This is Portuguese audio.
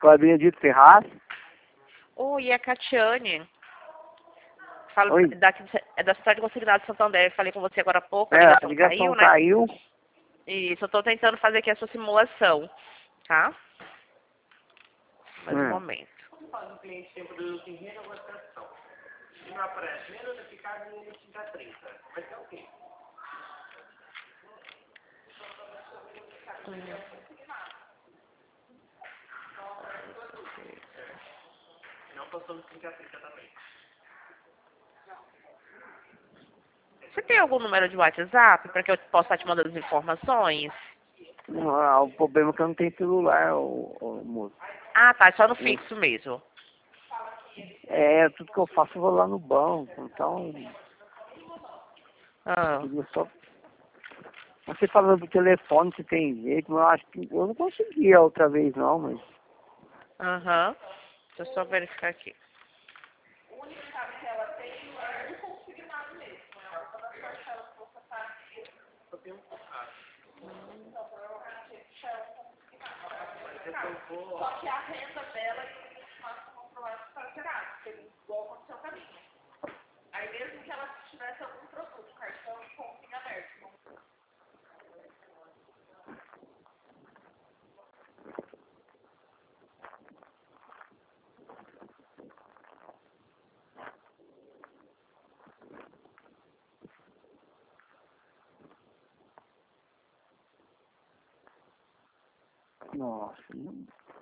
Fala, Benedito Ferraz. Oi, é a Catiane. Falo Oi. é da cidade consignada de Santander. Falei com você agora há pouco, É, a a ligação caiu, né? caiu. Isso, eu tô tentando fazer aqui a sua simulação, tá? Mais um Hum. momento. O cliente tem produto em renegociação. Se não aparece nem notificado, nem notifica 30. Vai ser o quê? Não passou no 5 a 30 também. Você tem algum número de WhatsApp para que eu possa estar te mandando as informações? O problema é que eu não tenho celular, ô moço. Ah, tá, só no fixo mesmo. É, tudo que eu faço eu vou lá no banco, então Ah, queria só. Você falando do telefone se tem jeito, mas eu acho que eu não consegui a outra vez não, mas. aham. Deixa eu só verificar aqui. Só que a renda dela aí mesmo que ela tivesse algum produto, cartão com em aberto. Nossa, não.